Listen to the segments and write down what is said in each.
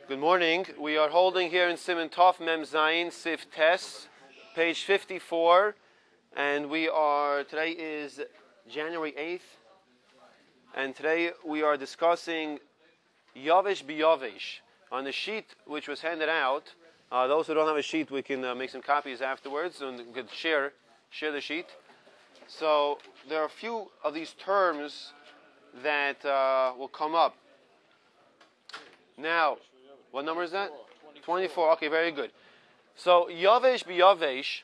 Good morning. We are holding here in Siman Tov Mem Zayin Sif Tes, page 54, and today is January 8th, and today we are discussing Yavesh B'Yavesh. On the sheet which was handed out, those who don't have a sheet, we can make some copies afterwards, and we can share the sheet. So there are a few of these terms that will come up. Now, what number is that? 24. Okay, very good. So, Yavesh B'Yavesh,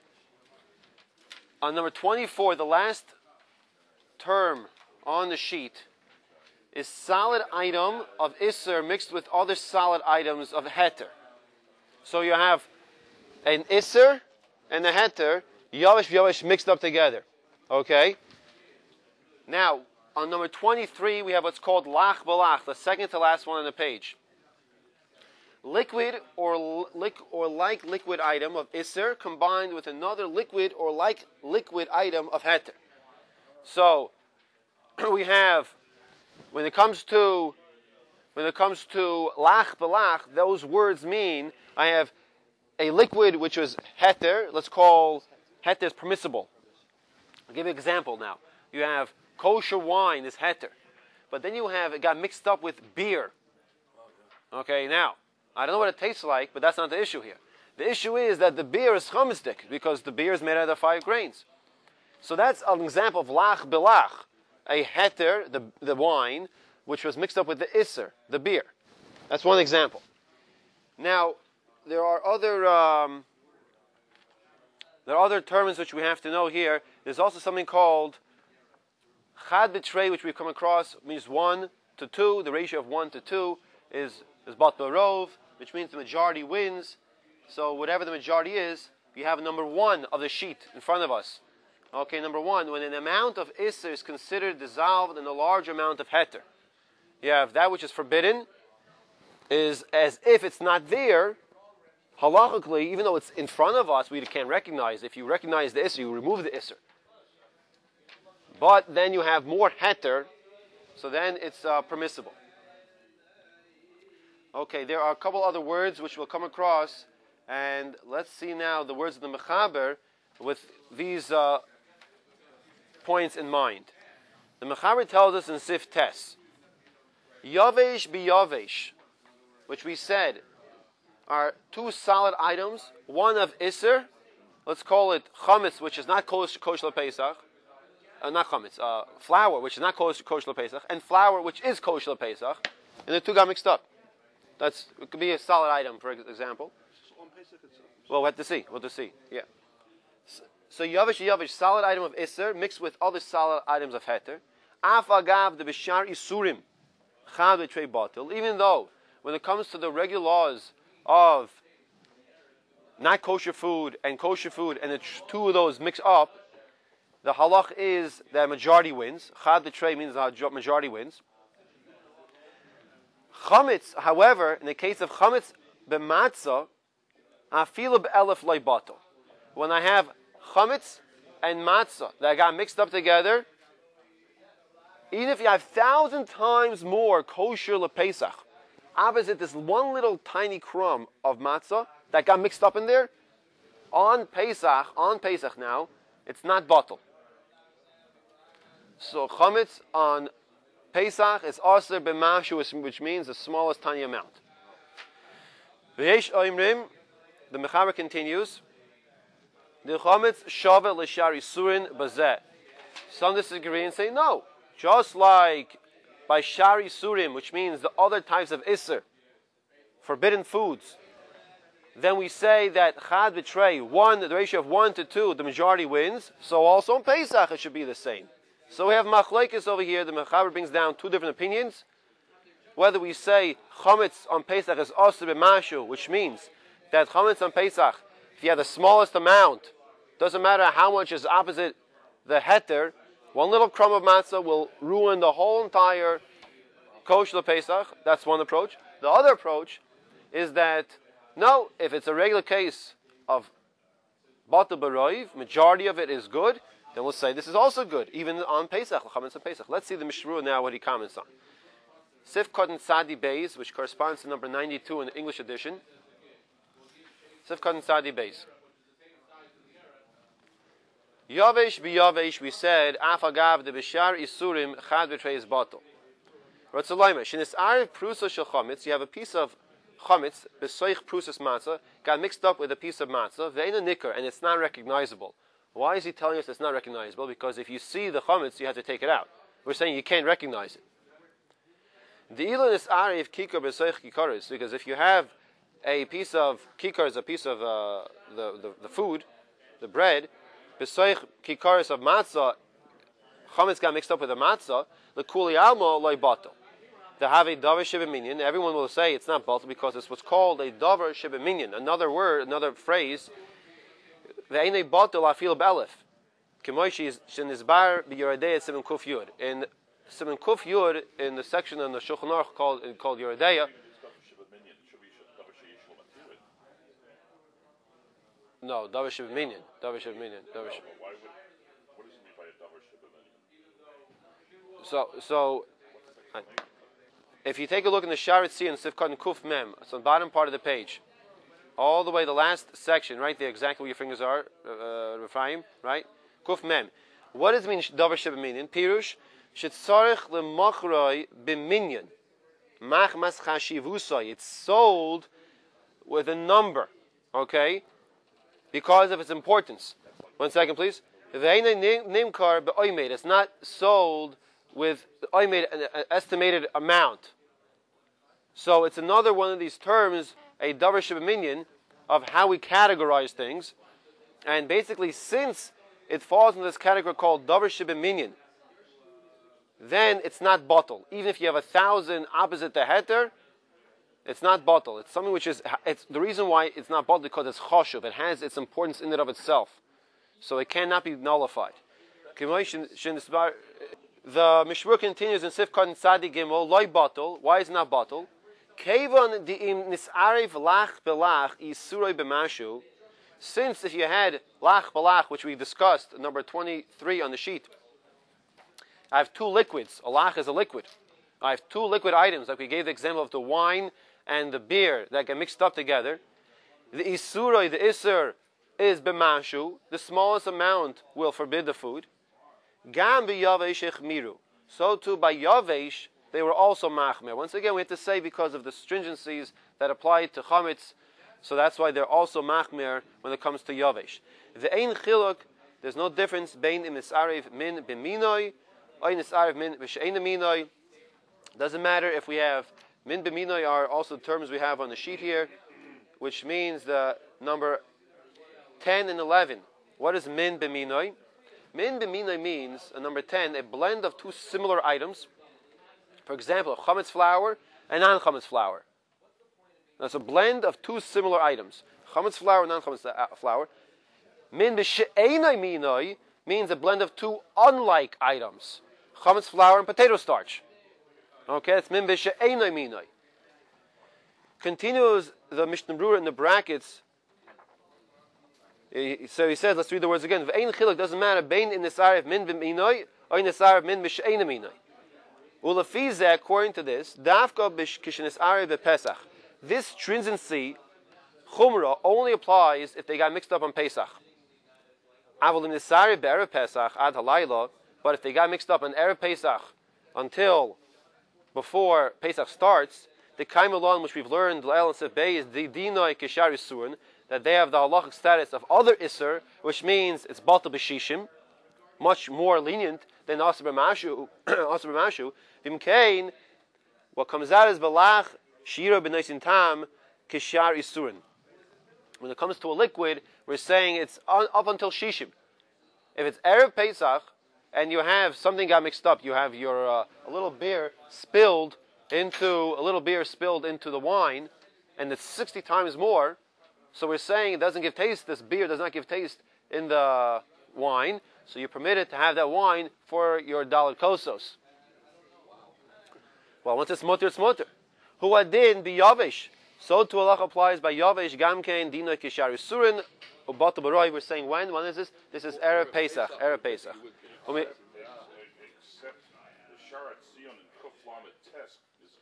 on number 24, the last term on the sheet is solid item of Isser mixed with other solid items of Heter. So you have an Isser and a Heter, Yavesh B'Yavesh mixed up together. Okay? Now, on number 23, we have what's called Lach B'Lach, the second to last one on the page. Liquid or like liquid item of Isser combined with another liquid or like liquid item of Heter. So we have, when it comes to Lach B'Lach, those words mean I have a liquid which was Heter. Let's call Heter is permissible. I'll give you an example now. You have kosher wine is Heter, but then it got mixed up with beer. Okay, now I don't know what it tastes like, but that's not the issue here. The issue is that the beer is chamistic because the beer is made out of 5 grains. So that's an example of Lach B'Lach, a Heter, the wine, which was mixed up with the Isser, the beer. That's one example. Now, there are other terms which we have to know here. There's also something called Chad B'Trei, which we've come across, means 1 to 2. The ratio of 1 to 2 is Bat Barov, which means the majority wins. So whatever the majority is, you have number 1 of the sheet in front of us. Okay, number 1, when an amount of Isser is considered dissolved in a large amount of Heter. You have that which is forbidden, is as if it's not there. Halachically, even though it's in front of us, we can't recognize. If you recognize the Isser, you remove the Isser. But then you have more Heter, so then it's permissible. Okay, there are a couple other words which we'll come across, and let's see now the words of the Mechaber with these points in mind. The Mechaber tells us in Sif Tes, Yavesh B'Yavesh, which we said are 2 solid items, one of Isser, let's call it Chametz, which is not kosher Pesach, not Chametz, flour, which is not kosher Pesach, and flour, which is kosher Pesach, and the two got mixed up. It could be a solid item, for example. Well, we'll have to see. Yeah. So Yavesh, solid item of Isser, mixed with other solid items of Heter. Af agav the b'shar isurim, chad v'trei batil. Even though, when it comes to the regular laws of not kosher food, and the 2 of those mix up, the halach is that majority wins. Chad v'trei means the majority wins. Chametz, however, in the case of chametz b'matzah, afilu b'elef loy batel. When I have chametz and matzah that got mixed up together, even if you have 1,000 times more kosher lePesach, opposite this one little tiny crumb of matzah that got mixed up in there, on Pesach now, it's not batel. So chametz on Pesach is aser b'mashu, which means the smallest tiny amount. V'yesh oimrim, the Mechaber continues, the chametz shava l'shar isurin bazeh. Some disagree and say no. Just like by shar isurim, which means the other types of Isser, forbidden foods, then we say that chad b'trei, the ratio of 1 to 2, the majority wins. So also in Pesach it should be the same. So we have machlekes over here. The Mechaber brings down 2 different opinions. Whether we say chametz on Pesach is aser b'mashu, which means that chametz on Pesach, if you have the smallest amount, doesn't matter how much is opposite the Heter, one little crumb of matzah will ruin the whole entire kosher Pesach. That's one approach. The other approach is that, no, if it's a regular case of batel b'roiv, majority of it is good, then we'll say this is also good, even on Pesach, Chametz on Pesach. Let's see the Mishmur now, what he comments on. Sifkot and Sadi Beis, which corresponds to number 92 in the English edition. Sifkot and Sadi Beis. Yavesh b'yavesh, we said, Afagav de b'shar isurim chad v'treis batel. Ratzalayma, shenis arev prusa shel chametz, you have a piece of chametz, b'soich prusas matzah, got mixed up with a piece of matzah, ve'ena nikar, and it's not recognizable. Why is he telling us it's not recognizable? Because if you see the chametz, you have to take it out. We're saying you can't recognize it. The ilon is arev kikar b'soich kikaris, because if you have a piece of kikar, a piece of the food, the bread, b'soich kikaris of matzah, chametz got mixed up with the matzah, the kuli alma loy batel. To have a davar shebeminyan, everyone will say it's not batel because it's what's called a davar shebeminyan. Another word, another phrase. Ve'enei batel afil b'elef. Kemoishi shenizbar b'yoredeya simen kuf yud. In simen kuf yud, in the section in the Shulchan Aruch called Yoredeya. No, davar shebeminyan. Davar shebeminyan. Davar shebeminyan. What does it mean by a davar shebeminyan? So, if you take a look in the Sharet Tziyun Sifkot and Kuf Mem, it's on the bottom part of the page, all the way the last section, right there, exactly where your fingers are, Rephaim, right? Kuf Mem. What does it mean davar shebeminyan? Pirush shetzarich lemachroi b'minyan mach mas chashivusai. It's sold with a number, okay, because of its importance. 1 second, please. Nimkar be'oimed. It's not sold with an estimated amount. So it's another one of these terms, a davar shebeminyan, of how we categorize things. And basically, since it falls in this category called davar shebeminyan, then it's not batel. Even if you have 1,000 opposite the heter, it's not batel. It's something which is, it's the reason why it's not batel because it's choshuv. It has its importance in and of itself. So it cannot be nullified. The Mishmur continues in Sifkot and Sadi Gimel, loy batel. Why is it not batel? Kevon di'im nisarev lach belach isuroi b'mashu. Since if you had lach belach, which we discussed, number 23 on the sheet, I have two liquids. A lach is a liquid. I have two liquid items, like we gave the example of the wine and the beer that get mixed up together. The isuroi, the isur, is b'mashu. The smallest amount will forbid the food. Gam b'yavesh echmiru. So too by yavesh they were also machmer. Once again, we have to say because of the stringencies that apply to chametz, so that's why they're also machmer when it comes to yavesh. The ein chiluk, there's no difference bein im nisarev min b'minoi or nisarev min b'she'ena minoi. Doesn't matter if we have min b'minoi are also the terms we have on the sheet here, which means the number 10 and 11. What is min b'minoi? Min b'minoi means, number 10, a blend of two similar items. For example, chametz flour and non-chametz flour. That's a blend of two similar items. Chametz flour and non-chametz flour. Min b'she'enoi minoi means a blend of two unlike items. Chametz flour and potato starch. Okay, it's min b'she'enoi minoi. Continues the Mishnah Berurah in the brackets. So he says, let's read the words again. V'ein chiluk, doesn't matter, bein in nisarev min b'minoi or in nisarev min b'she'ena minoi. Ulafizeh, according to this, dafka b'kishenisarev b'pesach. This stringency, chumrah, only applies if they got mixed up on Pesach. Avol im nisarev be'erev Pesach ad halayla, but if they got mixed up on erev Pesach until before Pesach starts, the kaim alon which we've learned, l'el and sefbei, is the dinoi kishar yisurin, that they have the halachic status of other Isser, which means it's batel b'shishim, much more lenient than Asr b'mashu. V'imkein, what comes out is belach shira b'neisin tam kishar isurin. When it comes to a liquid, we're saying it's up until shishim. If it's erev Pesach and you have something got mixed up, you have your a little beer spilled into the wine, and it's 60 times more. So we're saying it doesn't give taste, this beer does not give taste in the wine, so you're permitted to have that wine for your dalet kosos. Well, once it's mutter, it's mutter. Hu adin bi yavesh. So to Allah applies by yavesh gamkein dino kishar surin ubata baroi. We're saying when is this? This is erev Pesach. Erev Pesach. Except the Sharet Tziyun and Kuf Lamed Tes is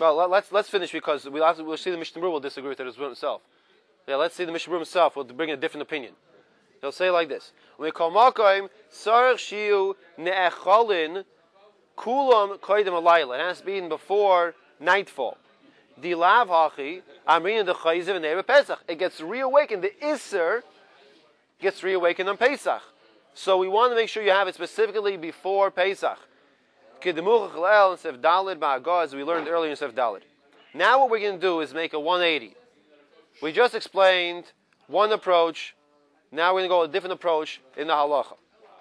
Well, let's finish because we'll see the Mishnah Berurah will disagree with it as well himself. Yeah, let's see the Mishnah Berurah himself will bring a different opinion. He'll say like this: when we call Makoim Sarach Shiu Ne'echolin Kulam Koydem Alayla, it has to be eaten before nightfall. The Lav Hachi Amrin the Chayziv and Erev Pesach. It gets reawakened. The Isser gets reawakened on Pesach. So we want to make sure you have it specifically before Pesach. Kedemuch Chalel and Sef Dalid Ba'agah, as we learned earlier in Sef Dalid. Now what we're going to do is make a 180. We just explained one approach. Now we're going to go a different approach in the halacha.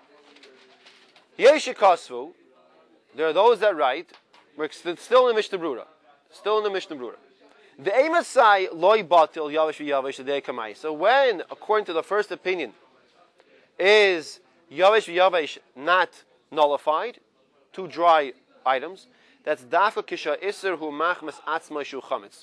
Yeshikasvu, there are those that write, we're still in the Mishnah Berurah. Still in the Mishnah Berurah. The Emasai loy batil yavish v'yavish adei kamai. So when, according to the first opinion, is yavish v'yavish not nullified, two dry items, that's dafka kisha iser hu machmas atzma shu chametz.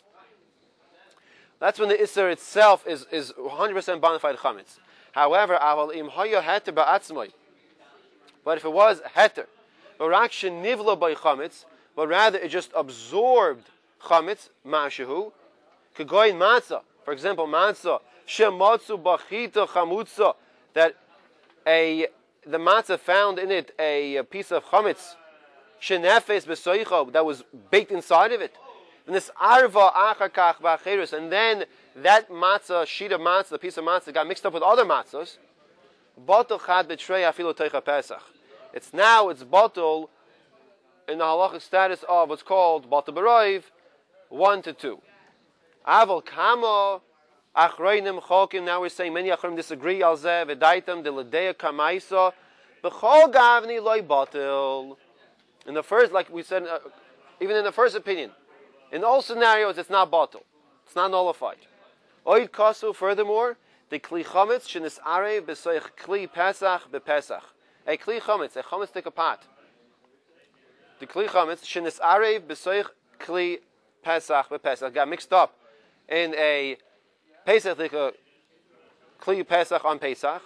That's when the iser itself is 100% bona fide chametz. However, aval im haya heter ba'atzmai. But if it was heter, v'rak shenivla by chametz, but rather it just absorbed chametz, mashahu, kegoyin matzah. For example, matzah, shematzu bachita chamutza, that the matzah found in it a piece of chametz, shenefes besoicha, that was baked inside of it. And this arva achakach v'acherus, and then that matzah, sheet of matzah, the piece of matzah, got mixed up with other matzahs. Batel chad betrei afilu teicha pesach. It's batel in the halachic status of what's called batel b'roiv, 1 to 2. Aval kama achreinim chokim. Now we're saying many achreinim disagree. Al zeh v'daitam de l'deya kamaisa b'chol gavni loy batel. In the first, like we said, even in the first opinion, in all scenarios, it's not batel. It's not nullified. Oid kasu. Furthermore, the kli chametz shenis arei b'soich kli pesach b'pesach. A kli chametz, a chametz take a pot. The kli chametz shenis arei b'soich kli pesach b'pesach got mixed up in a pesach like a kli pesach on Pesach.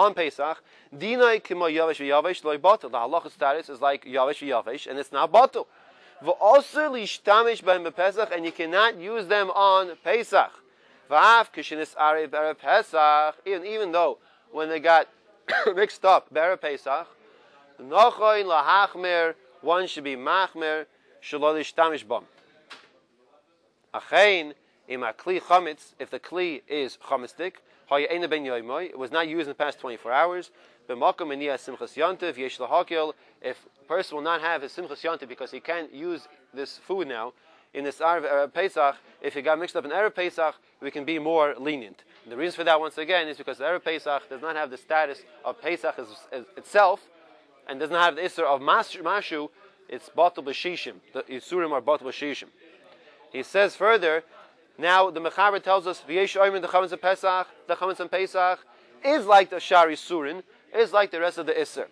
Dinai kimo yavesh v'yavesh loy batel. The halacha status is like yavesh v'yavesh, and it's not batel. V'oser lishtamish b'hem b'pesach, and you cannot use them on Pesach. V'af kishinis arei b'erev Pesach, even though when they got mixed up b'erev Pesach, nochoin lahachmer, one should be machmer shelo lishtamish b'hem. Achein im akli chametz, if the kli is chametzdik, it was not used in the past 24 hours. If a person will not have his simchas yontif because he can't use this food now in this Erev Pesach, if he got mixed up in Erev Pesach, we can be more lenient. And the reason for that, once again, is because the Erev Pesach does not have the status of Pesach as itself, and does not have the Isser of Mashu. It's Batel B'Shishim. The Yisurim are Batel B'Shishim. He says further, now the Mechaber tells us V'yesh Oymer the Chametz Pesach, the Chametz and Pesach is like the Shari Surin, is like the rest of the Isser.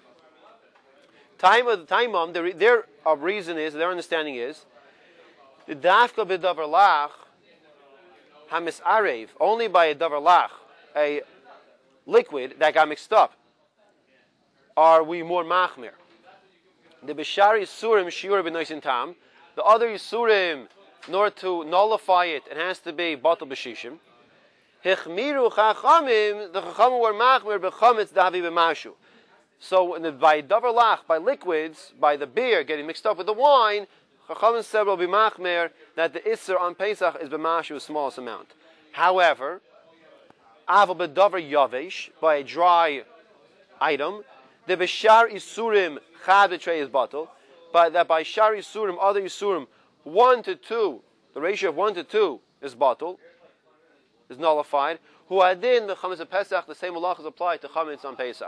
Their reason is, their understanding is, the Dafka b'Davar Lach Hamis Arev, only by a Davar Lach, a liquid that got mixed up, are we more Machmir. The B'Shari Surim Shiur B'Noisin Tam, the other Yisurim, in order to nullify it, it has to be batel b'shishim. Hichmiru chachamim, the chachamim were machmir b'chametz davi b'mashu. So by davar lach, by liquids, by the beer getting mixed up with the wine, chachamim said will be machmir that the isser on Pesach is b'mashu, the smallest amount. However, aval b'davar yavesh, by a dry item, the b'shar isurim chad b'trei is batel, but that by shar isurim, other isurim, 1 to 2, the ratio of 1 to 2 is batel, is nullified. Who adin the chametz of Pesach, the same halach is applied to chametz on Pesach.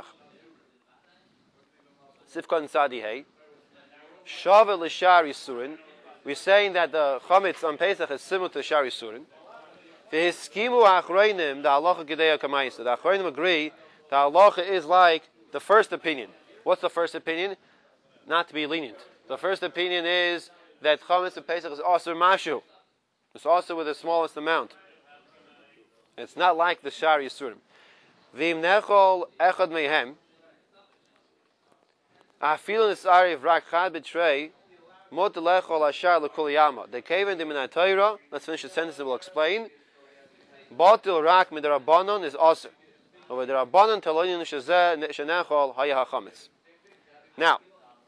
Sifkan Sadi Hey, Shava l'shari surin. We're saying that the chametz on Pesach is similar to shari surin. V'hiskimu achroinim the halacha gedeya kamaisa. The achroinim agree the halacha is like the first opinion. What's the first opinion? Not to be lenient. The first opinion is that chametz of Pesach is also mashu. It's also with the smallest amount. It's not like the shar yisurim. V'im nechol echad mehem afil nisari v'rak chad b'trei Mot lechol ashar lekul yama. The kaven dimin Torah. Let's finish the sentence and we'll explain. Batil rak midarabanon is aser. Over the rabbanon talonin shenechol haya hachametz. Now,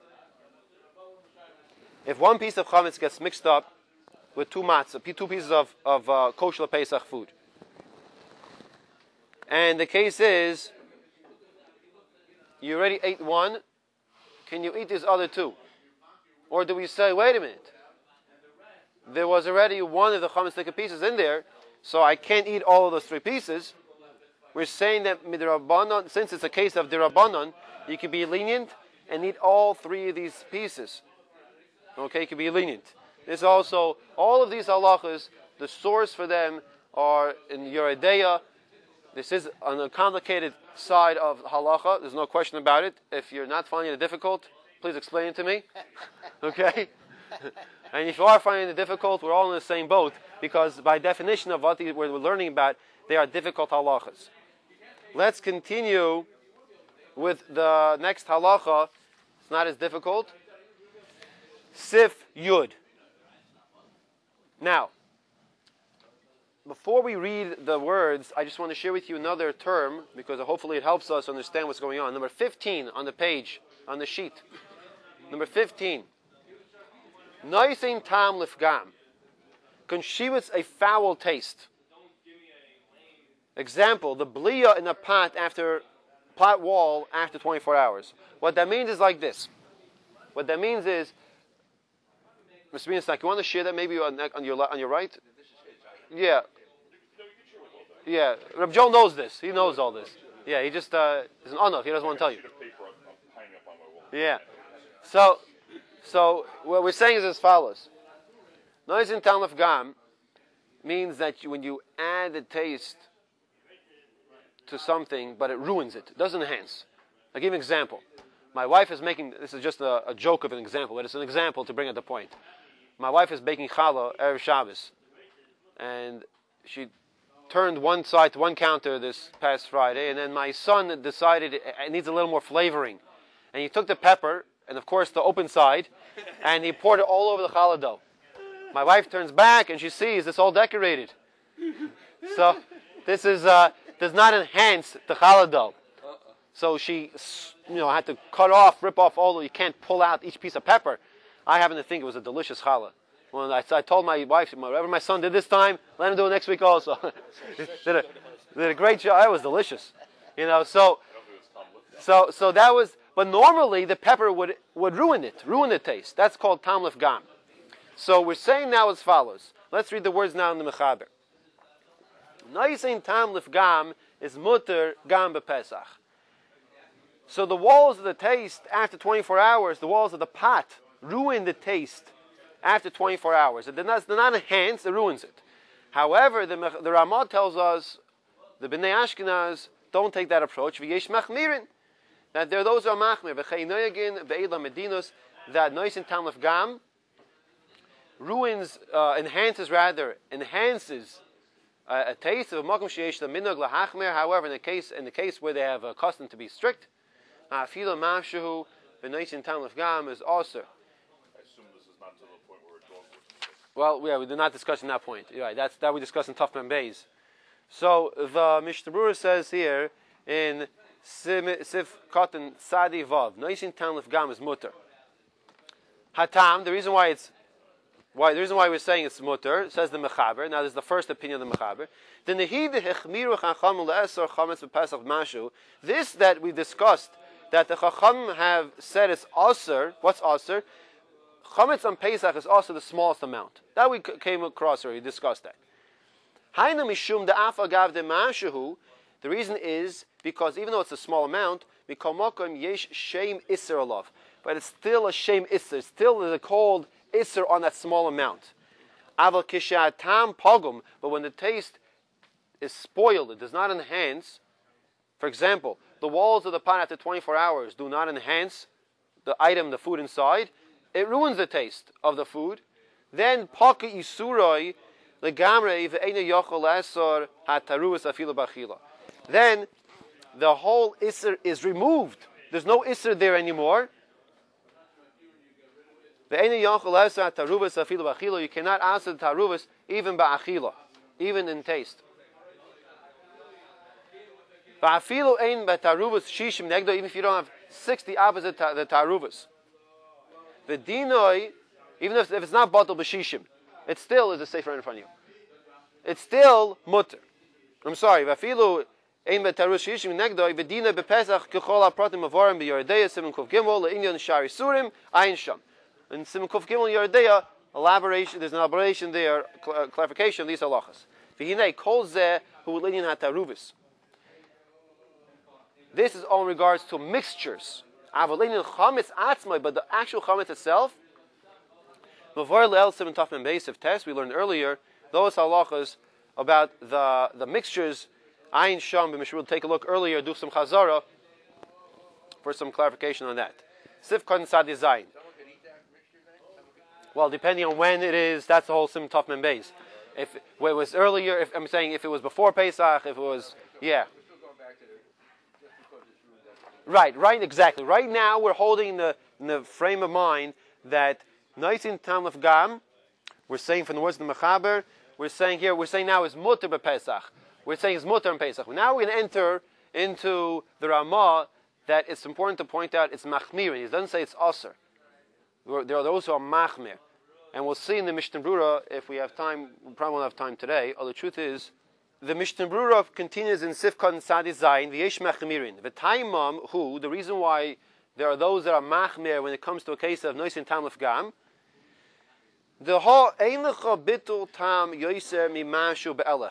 if one piece of chametz gets mixed up with two matzah, two pieces of kosher Pesach food, and the case is you already ate one, can you eat these other two? Or do we say, wait a minute, there was already one of the chametz pieces in there, so I can't eat all of those three pieces? We're saying that midrabanon, since it's a case of dirabanon, you can be lenient and eat all three of these pieces. Okay, you can be lenient. There's also, all of these halachas, the source for them are in Yoreh De'ah. This is on a complicated side of halacha. There's no question about it. If you're not finding it difficult, please explain it to me. Okay? And if you are finding it difficult, we're all in the same boat, because by definition of what we're learning about, they are difficult halachas. Let's continue with the next halacha. It's not as difficult. Sif Yud. Now, before we read the words, I just want to share with you another term, because hopefully it helps us understand what's going on. Number 15 on the page, on the sheet. Number 15. Noisin tam lifgam. Contributes a foul taste. Example, the bliya in a pot wall after 24 hours. What that means is like this. What that means is, Mr. Binsnak, you want to share that maybe on your right? Yeah. Yeah. Reb Joel knows this. He knows all this. Yeah, he just is an honor. He doesn't want to tell you. Yeah. So what we're saying is as follows. Noise in Talmud Gam means that when you add the taste to something, but it ruins it. It doesn't enhance. I'll give you an example. My wife is making, this is just a joke of an example, but it's an example to bring at the point. My wife is baking challah Erev Shabbos, and she turned one side to one counter this past Friday, and then my son decided it needs a little more flavoring. And he took the pepper, and of course the open side, and he poured it all over the challah dough. My wife turns back, and she sees it's all decorated. So this is does not enhance the challah dough. So she, had to rip off all. You can't pull out each piece of pepper. I happen to think it was a delicious challah. When I told my wife, whatever my son did this time, let him do it next week also. did a great job. It was delicious. So that was. But normally the pepper would ruin the taste. That's called tam lifgam. So we're saying now as follows. Let's read the words now in the Mechaber. Noisin tam lifgam is mutter gam bepesach. So the walls of the taste after 24 hours, the walls of the pot ruin the taste after 24 hours. They're not enhanced, it ruins it. However, the Ramah tells us, the Bnei Ashkenaz don't take that approach. V'yesh machmirin. That there are those who are machmir. V'chei noyagin ve'ela medinos. That noisin tam lifgam enhances a taste of a makom sheyesh l'minog lahachmir. However, in the case where they have a custom to be strict, afilo mavshehu v'noisin tam lifgam is also. I assume this is not to the point where a dog was. Well, yeah, we did not discuss that point. You're right. That we discussed in Tafman Beis. So the Mishnah Berurah says here in Sif Katan Sadi Vav, noisin tam lifgam is mutter. Hatam. The reason why we're saying it's mutter, says the Mechaber. Now, this is the first opinion of the Mechaber. This that we discussed, that the Chacham have said is aser. What's aser? Chametz on Pesach is also the smallest amount. That we came across already, discussed that. The reason is because even though it's a small amount, but it's still a shame isser. Still is a cold isser on that small amount. But when the taste is spoiled, it does not enhance. For example, the walls of the pot after 24 hours do not enhance the item, the food inside. It ruins the taste of the food. Then paka isuroi legamre ve'ena yochel esor hataruas afilu bachila. Then the whole isser is removed. There's no isser there anymore. You cannot answer the taruvas even by achila, even in taste. Even if you don't have 60 opposite the taruvas. The dinoi, even if it's not batal b'shishim, it still is a sefer in front of you. It's still mutter. I'm sorry. Vafilu ein betarus shishim negdoi v'dina bepesach kechol hapratim avorim b'yoredeya siman kuf gimel le'inyan shari surim ayin sham. In siman kuf gimel yoredeya, elaboration. There's an elaboration there, clarification of these halachas. V'hinei kol zeh hu l'inyan hataruvis. This is all in regards to mixtures. Avalin chametz atzmai, but the actual chametz itself. Mavor le'el siman taf mem beis of test we learned earlier. Those halachas about the mixtures, ayin sham b'mishur. We'll take a look earlier. Do some chazara for some clarification on that. Sif kon sadi zayin. Well, depending on when it is, that's the whole siman taf mem beis. If it was earlier, if I'm saying if it was before Pesach, if it was Right, exactly. Right now, we're holding the frame of mind that Noisin Tam of Gam, we're saying from the words of the Mechaber, we're saying now is Mutter b'Pesach. We're saying it's Mutter in Pesach. Now we're going to enter into the Ramah that it's important to point out it's Machmir. It doesn't say it's Aser. There are those who are Machmir. And we'll see in the Mishnah Brura, if we have time, we probably won't have time today. The truth is, the Mishnah Brura continues in Sifkon Sadi Zayin, V'yesh Machmirin. The Taimam, who, the reason why there are those that are Machmir when it comes to a case of Noisin Tam Lef Gam, the Ha Einlecha Bittul Tam Yoiser Mimashu Be'elef.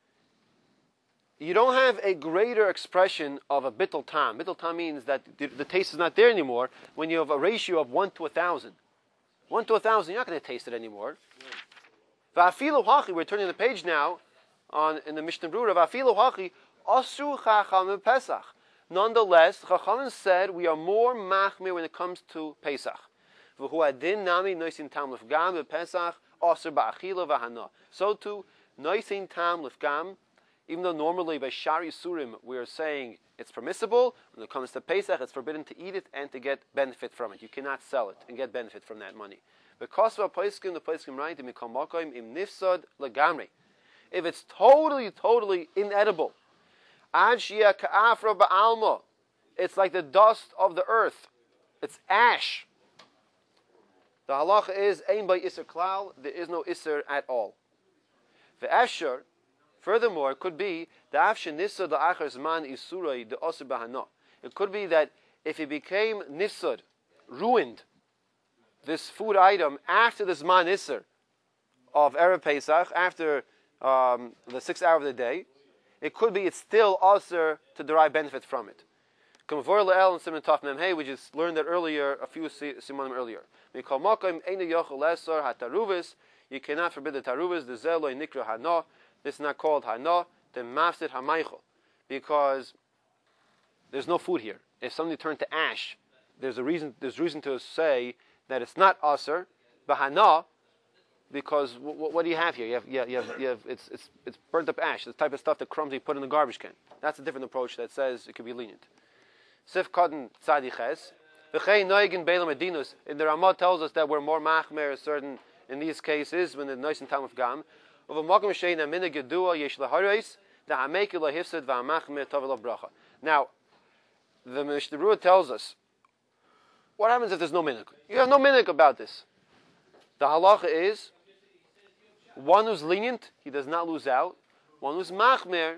You don't have a greater expression of a Bittul Tam. Bittul Tam means that the taste is not there anymore when you have a ratio of 1 to 1,000. 1 to 1,000, you're not going to taste it anymore. V'afilu Hachi, we're turning the page now, in the Mishnah Brura, Vafilu Hachi, Asru Chacham Pesach. Nonetheless, Chacham said we are more machmir when it comes to Pesach. V'huadin nami noisin tam lefgam Pesach asur ba'achila v'hana. So too, noisin tam lefgam, even though normally by Shari Surim we are saying it's permissible, when it comes to Pesach it's forbidden to eat it and to get benefit from it. You cannot sell it and get benefit from that money. Because of the Poskim right, im nifsad legamri. If it's totally inedible, Ajia ka'afra ba'alma, it's like the dust of the earth. It's ash. The halacha is, ein by iser klal, there is no iser at all. The asher, furthermore, it could be, the afshe nifsad la'achar zman isurai the osir bahana. It could be that if it became nifsad, ruined, this food item, after the zman iser of Erev Pesach, after the 6th hour of the day, it could be it's still also to derive benefit from it. Kamvor le'el and Siman Taf Mem Hey, we just learned that earlier, a few simanim earlier. Mikol makom einu yochel lesor hataruvis. You cannot forbid the taruvas. The zeloi nikra hana. This is not called hana. The mafsid hamaychel, because there's no food here. If something turned to ash, there's reason to say that it's not aser, but hana. Because what do you have here? You have it's burnt up ash, the type of stuff that crumbs you put in the garbage can. That's a different approach that says it could be lenient. Sif Kadden Tzadi Ches. V'chei Noigin Beilam Adinus. In the Ramah tells us that we're more machmer certain in these cases when the Noisin Tam of Gam. Of a Makom Sheina Minig Yedua Yesh Lahareis, the Hameki Lahifsed V'hamachmer Tavela Bracha. Now, the Mishnah Brura tells us, what happens if there's no minig? You have no minig about this. The halacha is, one who's lenient, he does not lose out. One who's machmer,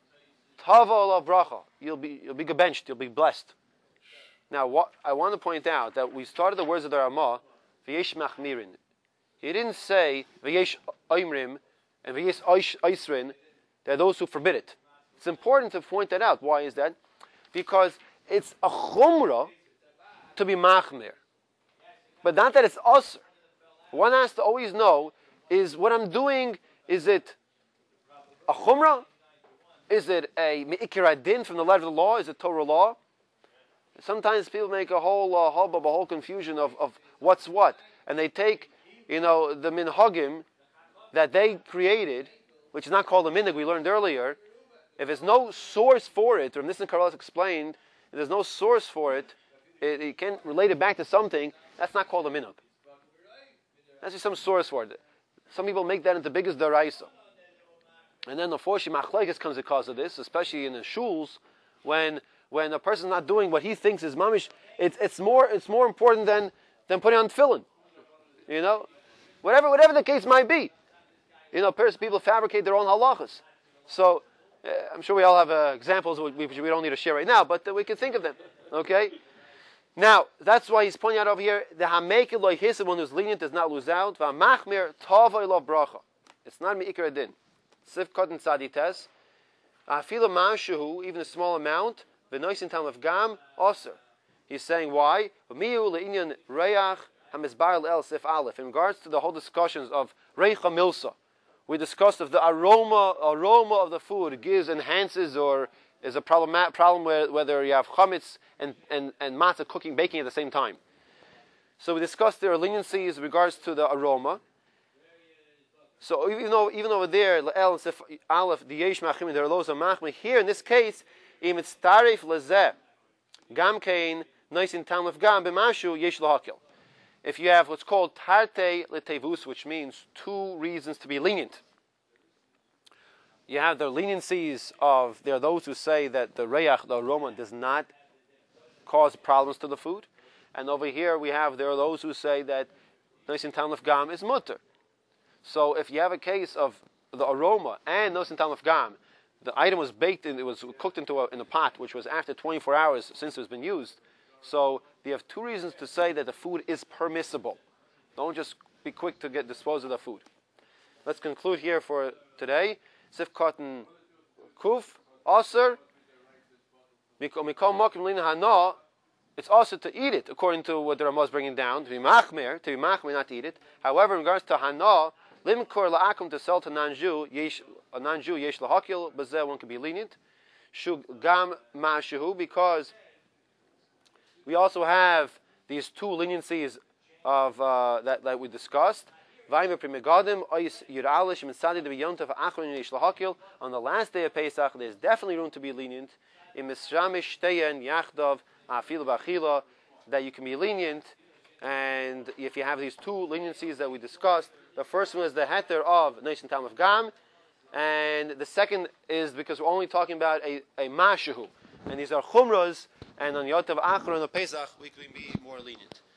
tava olav bracha, you'll be gebenched, you'll be blessed. Now, what I want to point out that we started the words of the Ramah, v'yesh machmirin. He didn't say v'yesh oimrim and v'yesh oisrin. There are those who forbid it. It's important to point that out. Why is that? Because it's a chumrah to be machmir, but not that it's aser. One has to always know, is what I'm doing, is it a chumrah? Is it a me'ikir adin from the letter of the law? Is it Torah law? Sometimes people make a whole hubbub, a whole confusion of what's what. And they take, the minhagim that they created, which is not called a minig, we learned earlier. If there's no source for it, or Nissan Karlas explained, if there's no source for it, you can't relate it back to something, that's not called a minig. That's just some source for it. Some people make that into the biggest daraisa. And then unfortunately, machlekes comes because of this, especially in the shuls, when a person's not doing what he thinks is mamish, it's more important than putting on tefillin. You know, whatever the case might be. You know, people fabricate their own halachas. So I'm sure we all have examples which we don't need to share right now, but we can think of them. Okay. Now that's why he's pointing out over here the hamekel loy hisab, one who's lenient does not lose out. V'amachmir tavay lo bracha. It's not meikar adin. Sif kotin tzadites. Afila mashu, even a small amount. V'noisin tam of gam oser. He's saying why? Miu le'inyan reyach hamizbar el sif aleph. In regards to the whole discussions of reicha milsa, we discussed if the aroma of the food enhances, or is a problem whether you have chametz and matzah baking at the same time. So we discussed there are leniencies in regards to the aroma. So even over there, el sif aleph the yesh machim there are loads of machmi. Here in this case, im it's tarif lezeh gam kain noisin tam of gam b'mashu yesh lahakil. If you have what's called tarte letevus, which means two reasons to be lenient. You have the leniencies of, there are those who say that the reyach, the aroma, does not cause problems to the food. And over here there are those who say that noisin tam of gam is mutter. So if you have a case of the aroma and noisin tam of gam, the item was baked and it was cooked in a pot, which was after 24 hours since it's been used. So you have two reasons to say that the food is permissible. Don't just be quick to dispose of the food. Let's conclude here for today. Sif cotton kuf aser mikol mokim lina hana. It's also to eat it, according to what the Ramah is bringing down. To be machmer, not to eat it. However, in regards to hana, limkor la'akum, to sell to non-Jew, a non-Jew yesh lahakil, bazeh, one can be lenient. Shug gam ma'ashehu, because we also have these two leniencies of that we discussed. On the last day of Pesach, there's definitely room to be lenient. That you can be lenient, and if you have these two leniencies that we discussed, the first one is the heter of Noisin Tam of Gam, and the second is because we're only talking about a mashahu, and these are chumras, and on Yotav Achron of Pesach we can be more lenient.